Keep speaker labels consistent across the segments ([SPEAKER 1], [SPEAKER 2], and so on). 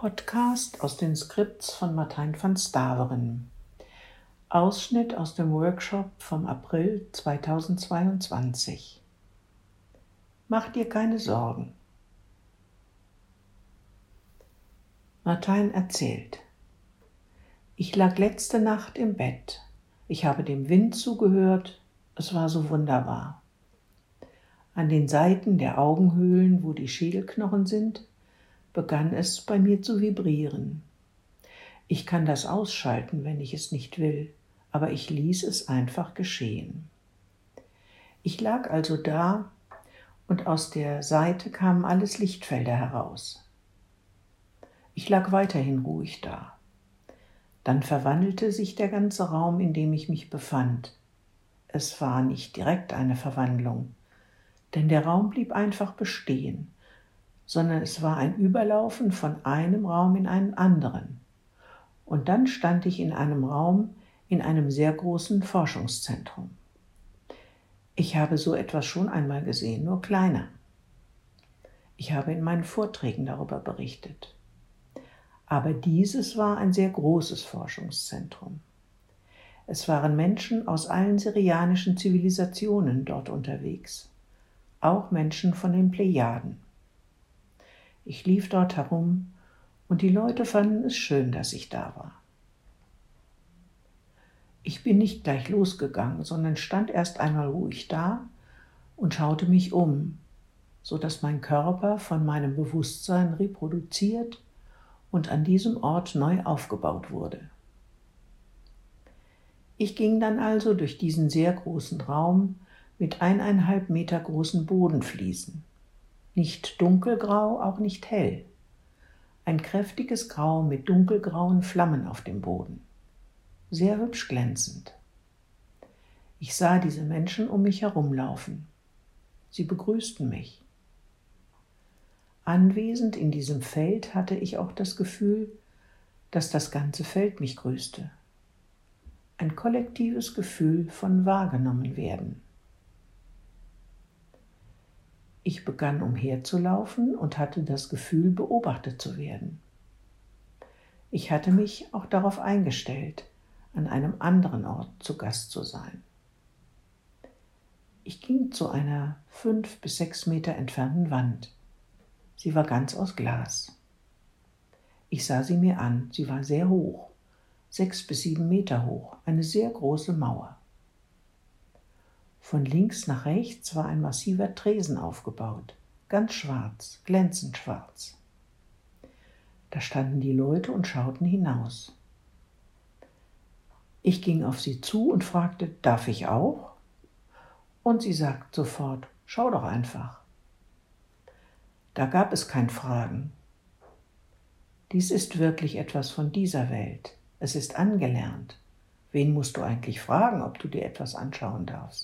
[SPEAKER 1] Podcast aus den Skripts von Martijn van Staveren. Ausschnitt aus dem Workshop vom April 2022. Mach dir keine Sorgen. Martijn erzählt: Ich lag letzte Nacht im Bett. Ich habe dem Wind zugehört. Es war so wunderbar. An den Seiten der Augenhöhlen, wo die Schädelknochen sind, begann es bei mir zu vibrieren. Ich kann das ausschalten, wenn ich es nicht will, aber ich ließ es einfach geschehen. Ich lag also da und aus der Seite kamen alles Lichtfelder heraus. Ich lag weiterhin ruhig da. Dann verwandelte sich der ganze Raum, in dem ich mich befand. Es war nicht direkt eine Verwandlung, denn der Raum blieb einfach bestehen, sondern es war ein Überlaufen von einem Raum in einen anderen. Und dann stand ich in einem Raum in einem sehr großen Forschungszentrum. Ich habe so etwas schon einmal gesehen, nur kleiner. Ich habe in meinen Vorträgen darüber berichtet. Aber dieses war ein sehr großes Forschungszentrum. Es waren Menschen aus allen syrianischen Zivilisationen dort unterwegs, auch Menschen von den Plejaden. Ich lief dort herum und die Leute fanden es schön, dass ich da war. Ich bin nicht gleich losgegangen, sondern stand erst einmal ruhig da und schaute mich um, so dass mein Körper von meinem Bewusstsein reproduziert und an diesem Ort neu aufgebaut wurde. Ich ging dann also durch diesen sehr großen Raum mit 1,5 Meter großen Bodenfliesen. Nicht dunkelgrau, auch nicht hell. Ein kräftiges Grau mit dunkelgrauen Flammen auf dem Boden. Sehr hübsch glänzend. Ich sah diese Menschen um mich herumlaufen. Sie begrüßten mich. Anwesend in diesem Feld hatte ich auch das Gefühl, dass das ganze Feld mich grüßte. Ein kollektives Gefühl von wahrgenommen werden. Ich begann umherzulaufen und hatte das Gefühl, beobachtet zu werden. Ich hatte mich auch darauf eingestellt, an einem anderen Ort zu Gast zu sein. Ich ging zu einer 5 bis 6 Meter entfernten Wand. Sie war ganz aus Glas. Ich sah sie mir an. Sie war sehr hoch, 6 bis 7 Meter hoch, eine sehr große Mauer. Von links nach rechts war ein massiver Tresen aufgebaut, ganz schwarz, glänzend schwarz. Da standen die Leute und schauten hinaus. Ich ging auf sie zu und fragte: Darf ich auch? Und sie sagt sofort: Schau doch einfach. Da gab es kein Fragen. Dies ist wirklich etwas von dieser Welt. Es ist angelernt. Wen musst du eigentlich fragen, ob du dir etwas anschauen darfst?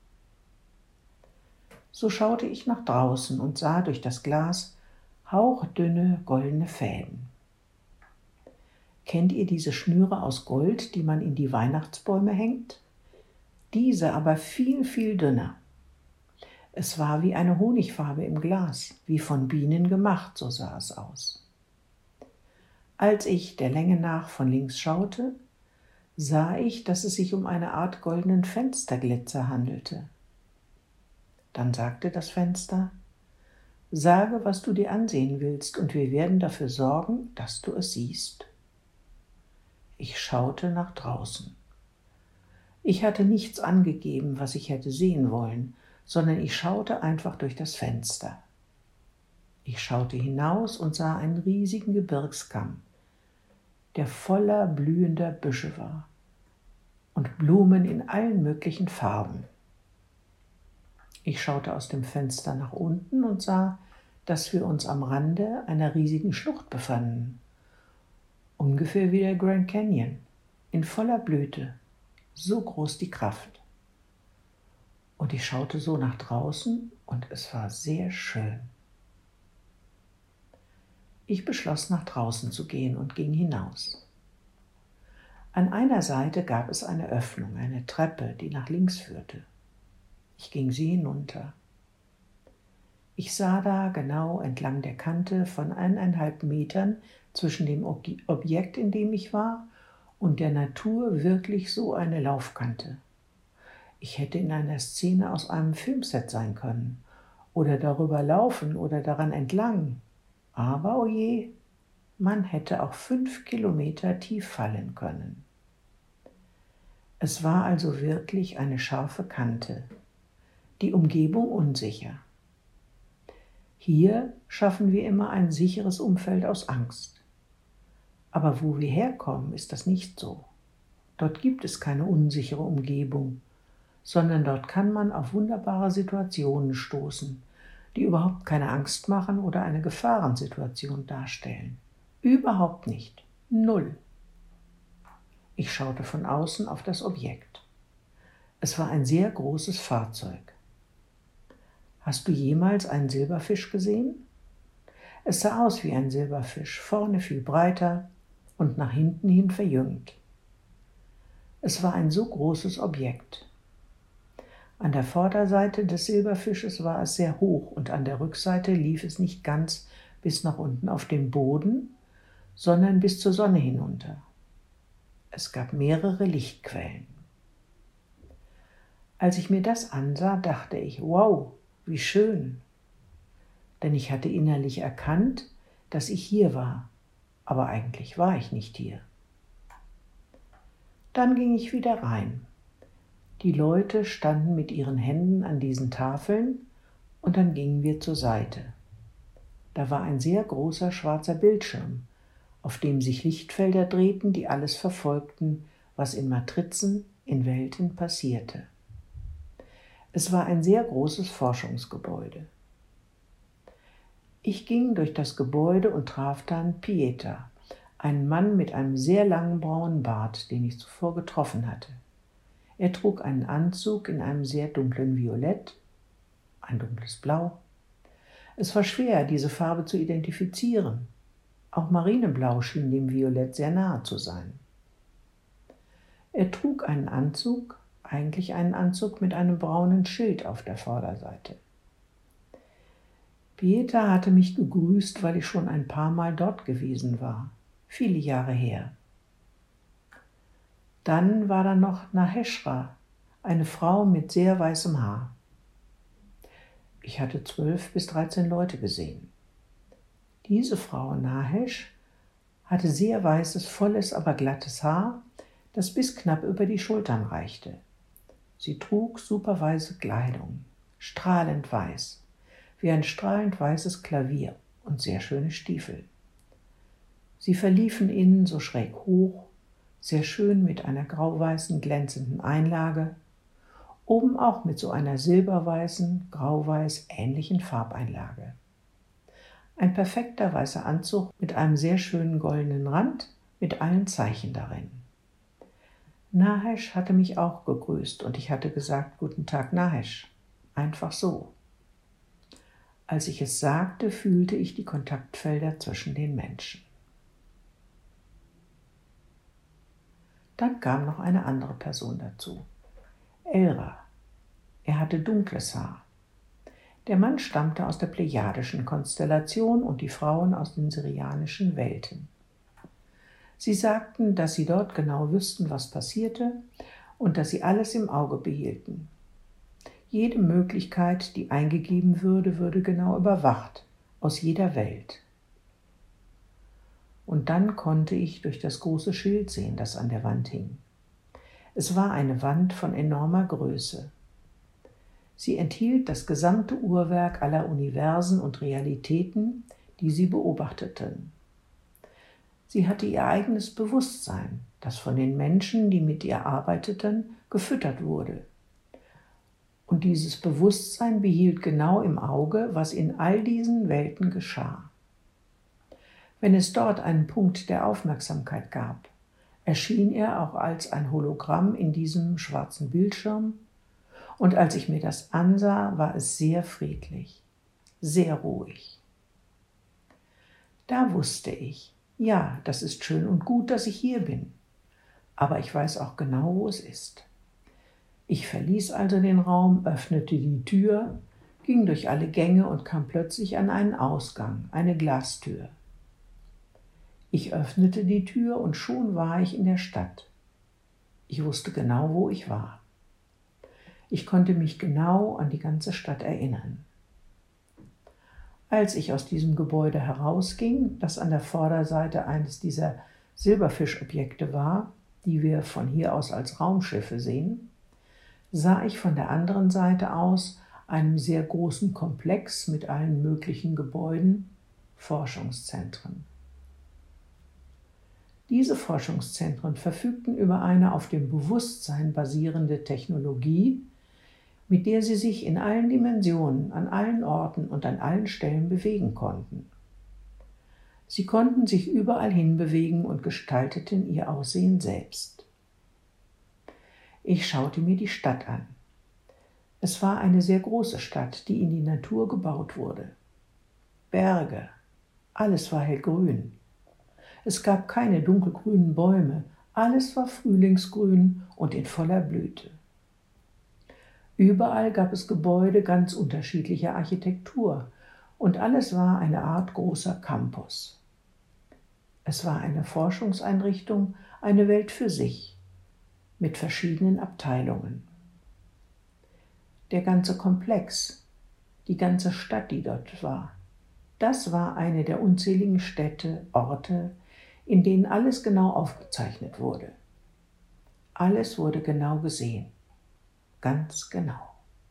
[SPEAKER 1] So schaute ich nach draußen und sah durch das Glas hauchdünne goldene Fäden. Kennt ihr diese Schnüre aus Gold, die man in die Weihnachtsbäume hängt? Diese aber viel, viel dünner. Es war wie eine Honigfarbe im Glas, wie von Bienen gemacht, so sah es aus. Als ich der Länge nach von links schaute, sah ich, dass es sich um eine Art goldenen Fensterglitzer handelte. Dann sagte das Fenster: Sage, was du dir ansehen willst, und wir werden dafür sorgen, dass du es siehst. Ich schaute nach draußen. Ich hatte nichts angegeben, was ich hätte sehen wollen, sondern ich schaute einfach durch das Fenster. Ich schaute hinaus und sah einen riesigen Gebirgskamm, der voller blühender Büsche war und Blumen in allen möglichen Farben. Ich schaute aus dem Fenster nach unten und sah, dass wir uns am Rande einer riesigen Schlucht befanden. Ungefähr wie der Grand Canyon, in voller Blüte, so groß die Kraft. Und ich schaute so nach draußen und es war sehr schön. Ich beschloss, nach draußen zu gehen und ging hinaus. An einer Seite gab es eine Öffnung, eine Treppe, die nach links führte. Ich ging sie hinunter. Ich sah da genau entlang der Kante von 1,5 Metern zwischen dem Objekt, in dem ich war, und der Natur wirklich so eine Laufkante. Ich hätte in einer Szene aus einem Filmset sein können oder darüber laufen oder daran entlang. Aber oje, man hätte auch 5 Kilometer tief fallen können. Es war also wirklich eine scharfe Kante, die Umgebung unsicher. Hier schaffen wir immer ein sicheres Umfeld aus Angst. Aber wo wir herkommen, ist das nicht so. Dort gibt es keine unsichere Umgebung, sondern dort kann man auf wunderbare Situationen stoßen, die überhaupt keine Angst machen oder eine Gefahrensituation darstellen. Überhaupt nicht. Null. Ich schaute von außen auf das Objekt. Es war ein sehr großes Fahrzeug. Hast du jemals einen Silberfisch gesehen? Es sah aus wie ein Silberfisch, vorne viel breiter und nach hinten hin verjüngt. Es war ein so großes Objekt. An der Vorderseite des Silberfisches war es sehr hoch und an der Rückseite lief es nicht ganz bis nach unten auf den Boden, sondern bis zur Sonne hinunter. Es gab mehrere Lichtquellen. Als ich mir das ansah, dachte ich, wow, wie schön. Denn ich hatte innerlich erkannt, dass ich hier war, aber eigentlich war ich nicht hier. Dann ging ich wieder rein. Die Leute standen mit ihren Händen an diesen Tafeln und dann gingen wir zur Seite. Da war ein sehr großer schwarzer Bildschirm, auf dem sich Lichtfelder drehten, die alles verfolgten, was in Matrizen, in Welten passierte. Es war ein sehr großes Forschungsgebäude. Ich ging durch das Gebäude und traf dann Pieta, einen Mann mit einem sehr langen braunen Bart, den ich zuvor getroffen hatte. Er trug einen Anzug in einem sehr dunklen Violett, ein dunkles Blau. Es war schwer, diese Farbe zu identifizieren. Auch Marineblau schien dem Violett sehr nahe zu sein. Er trug einen Anzug, eigentlich einen Anzug mit einem braunen Schild auf der Vorderseite. Pieta hatte mich gegrüßt, weil ich schon ein paar Mal dort gewesen war, viele Jahre her. Dann war da noch Naheshra, eine Frau mit sehr weißem Haar. Ich hatte 12 bis 13 Leute gesehen. Diese Frau Nahesh hatte sehr weißes, volles, aber glattes Haar, das bis knapp über die Schultern reichte. Sie trug superweiße Kleidung, strahlend weiß, wie ein strahlend weißes Klavier und sehr schöne Stiefel. Sie verliefen innen so schräg hoch, sehr schön mit einer grauweißen, glänzenden Einlage, oben auch mit so einer silberweißen, grauweiß ähnlichen Farbeinlage. Ein perfekter weißer Anzug mit einem sehr schönen goldenen Rand, mit allen Zeichen darin. Nahesh hatte mich auch gegrüßt und ich hatte gesagt, guten Tag Nahesh, einfach so. Als ich es sagte, fühlte ich die Kontaktfelder zwischen den Menschen. Dann kam noch eine andere Person dazu, Elra. Er hatte dunkles Haar. Der Mann stammte aus der plejadischen Konstellation und die Frauen aus den syrianischen Welten. Sie sagten, dass sie dort genau wüssten, was passierte und dass sie alles im Auge behielten. Jede Möglichkeit, die eingegeben würde, würde genau überwacht, aus jeder Welt. Und dann konnte ich durch das große Schild sehen, das an der Wand hing. Es war eine Wand von enormer Größe. Sie enthielt das gesamte Uhrwerk aller Universen und Realitäten, die sie beobachteten. Sie hatte ihr eigenes Bewusstsein, das von den Menschen, die mit ihr arbeiteten, gefüttert wurde. Und dieses Bewusstsein behielt genau im Auge, was in all diesen Welten geschah. Wenn es dort einen Punkt der Aufmerksamkeit gab, erschien er auch als ein Hologramm in diesem schwarzen Bildschirm, und als ich mir das ansah, war es sehr friedlich, sehr ruhig. Da wusste ich, ja, das ist schön und gut, dass ich hier bin, aber ich weiß auch genau, wo es ist. Ich verließ also den Raum, öffnete die Tür, ging durch alle Gänge und kam plötzlich an einen Ausgang, eine Glastür. Ich öffnete die Tür und schon war ich in der Stadt. Ich wusste genau, wo ich war. Ich konnte mich genau an die ganze Stadt erinnern. Als ich aus diesem Gebäude herausging, das an der Vorderseite eines dieser Silberfischobjekte war, die wir von hier aus als Raumschiffe sehen, sah ich von der anderen Seite aus einen sehr großen Komplex mit allen möglichen Gebäuden, Forschungszentren. Diese Forschungszentren verfügten über eine auf dem Bewusstsein basierende Technologie, mit der sie sich in allen Dimensionen, an allen Orten und an allen Stellen bewegen konnten. Sie konnten sich überall hinbewegen und gestalteten ihr Aussehen selbst. Ich schaute mir die Stadt an. Es war eine sehr große Stadt, die in die Natur gebaut wurde. Berge, alles war hellgrün. Es gab keine dunkelgrünen Bäume, alles war frühlingsgrün und in voller Blüte. Überall gab es Gebäude ganz unterschiedlicher Architektur und alles war eine Art großer Campus. Es war eine Forschungseinrichtung, eine Welt für sich, mit verschiedenen Abteilungen. Der ganze Komplex, die ganze Stadt, die dort war, das war eine der unzähligen Städte, Orte, in denen alles genau aufgezeichnet wurde. Alles wurde genau gesehen, ganz genau.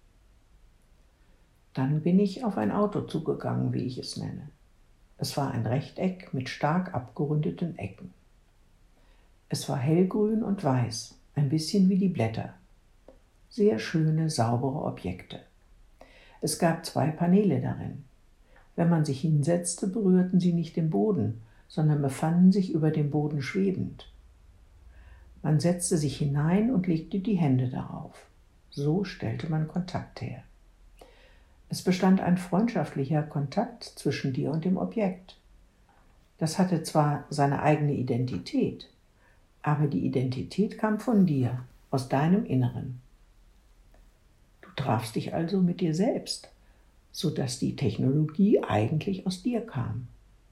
[SPEAKER 1] Dann bin ich auf ein Auto zugegangen, wie ich es nenne. Es war ein Rechteck mit stark abgerundeten Ecken. Es war hellgrün und weiß, ein bisschen wie die Blätter. Sehr schöne, saubere Objekte. Es gab 2 Paneele darin. Wenn man sich hinsetzte, berührten sie nicht den Boden, sondern befanden sich über dem Boden schwebend. Man setzte sich hinein und legte die Hände darauf. So stellte man Kontakt her. Es bestand ein freundschaftlicher Kontakt zwischen dir und dem Objekt. Das hatte zwar seine eigene Identität, aber die Identität kam von dir, aus deinem Inneren. Du trafst dich also mit dir selbst, sodass die Technologie eigentlich aus dir kam.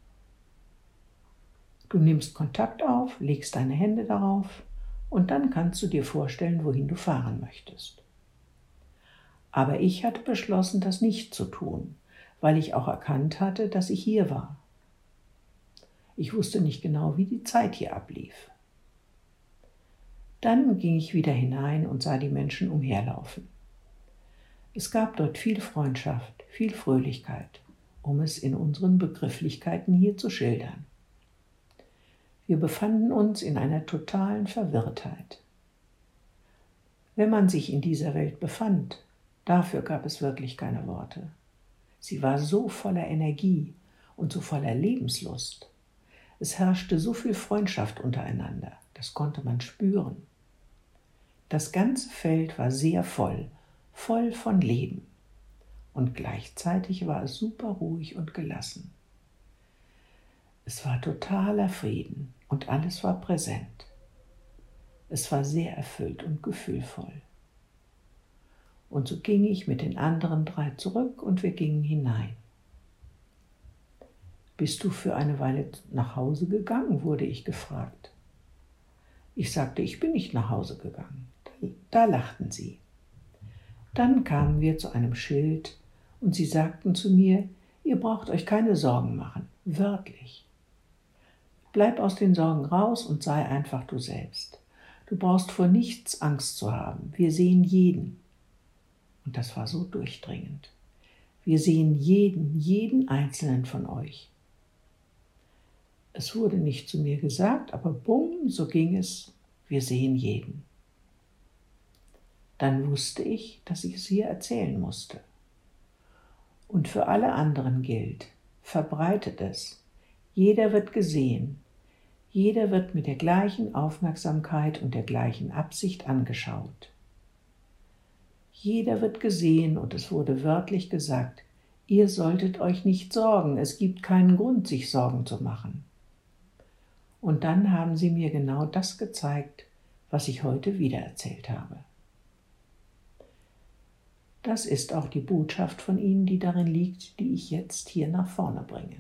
[SPEAKER 1] Du nimmst Kontakt auf, legst deine Hände darauf und dann kannst du dir vorstellen, wohin du fahren möchtest. Aber ich hatte beschlossen, das nicht zu tun, weil ich auch erkannt hatte, dass ich hier war. Ich wusste nicht genau, wie die Zeit hier ablief. Dann ging ich wieder hinein und sah die Menschen umherlaufen. Es gab dort viel Freundschaft, viel Fröhlichkeit, um es in unseren Begrifflichkeiten hier zu schildern. Wir befanden uns in einer totalen Verwirrtheit. Wenn man sich in dieser Welt befand, dafür gab es wirklich keine Worte. Sie war so voller Energie und so voller Lebenslust. Es herrschte so viel Freundschaft untereinander, das konnte man spüren. Das ganze Feld war sehr voll, voll von Leben. Und gleichzeitig war es super ruhig und gelassen. Es war totaler Frieden und alles war präsent. Es war sehr erfüllt und gefühlvoll. Und so ging ich mit den anderen 3 zurück und wir gingen hinein. Bist du für eine Weile nach Hause gegangen, wurde ich gefragt. Ich sagte, ich bin nicht nach Hause gegangen. Da lachten sie. Dann kamen wir zu einem Schild und sie sagten zu mir, ihr braucht euch keine Sorgen machen, wörtlich. Bleib aus den Sorgen raus und sei einfach du selbst. Du brauchst vor nichts Angst zu haben. Wir sehen jeden. Und das war so durchdringend. Wir sehen jeden einzelnen von euch. Es wurde nicht zu mir gesagt, aber bumm, so ging es. Wir sehen jeden. Dann wusste ich, dass ich es hier erzählen musste. Und für alle anderen gilt, verbreitet es. Jeder wird gesehen. Jeder wird mit der gleichen Aufmerksamkeit und der gleichen Absicht angeschaut. Jeder wird gesehen und es wurde wörtlich gesagt, ihr solltet euch nicht sorgen, es gibt keinen Grund, sich Sorgen zu machen. Und dann haben sie mir genau das gezeigt, was ich heute wiedererzählt habe. Das ist auch die Botschaft von ihnen, die darin liegt, die ich jetzt hier nach vorne bringe.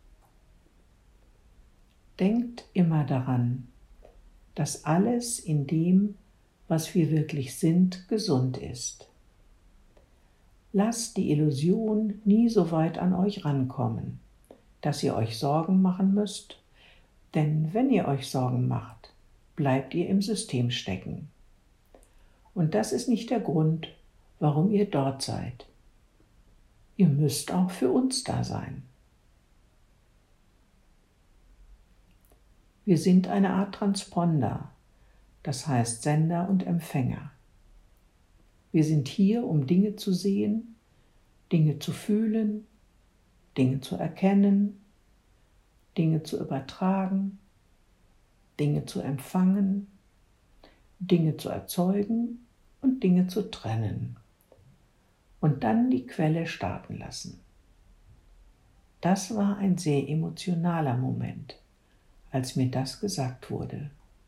[SPEAKER 1] Denkt immer daran, dass alles in dem, was wir wirklich sind, gesund ist. Lasst die Illusion nie so weit an euch rankommen, dass ihr euch Sorgen machen müsst, denn wenn ihr euch Sorgen macht, bleibt ihr im System stecken. Und das ist nicht der Grund, warum ihr dort seid. Ihr müsst auch für uns da sein. Wir sind eine Art Transponder, das heißt Sender und Empfänger. Wir sind hier, um Dinge zu sehen, Dinge zu fühlen, Dinge zu erkennen, Dinge zu übertragen, Dinge zu empfangen, Dinge zu erzeugen und Dinge zu trennen und dann die Quelle starten lassen. Das war ein sehr emotionaler Moment, als mir das gesagt wurde.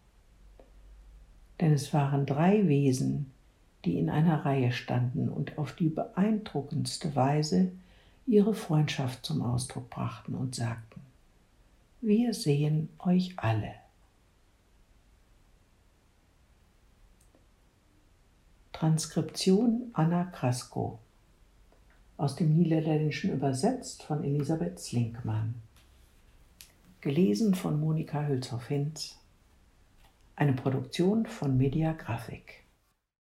[SPEAKER 1] Denn es waren 3 Wesen, die in einer Reihe standen und auf die beeindruckendste Weise ihre Freundschaft zum Ausdruck brachten und sagten: Wir sehen euch alle. Transkription Anna Krasko, aus dem Niederländischen übersetzt von Elisabeth Slinkmann. Gelesen von Monika Hülshoff-Hinz. Eine Produktion von Media Graphic.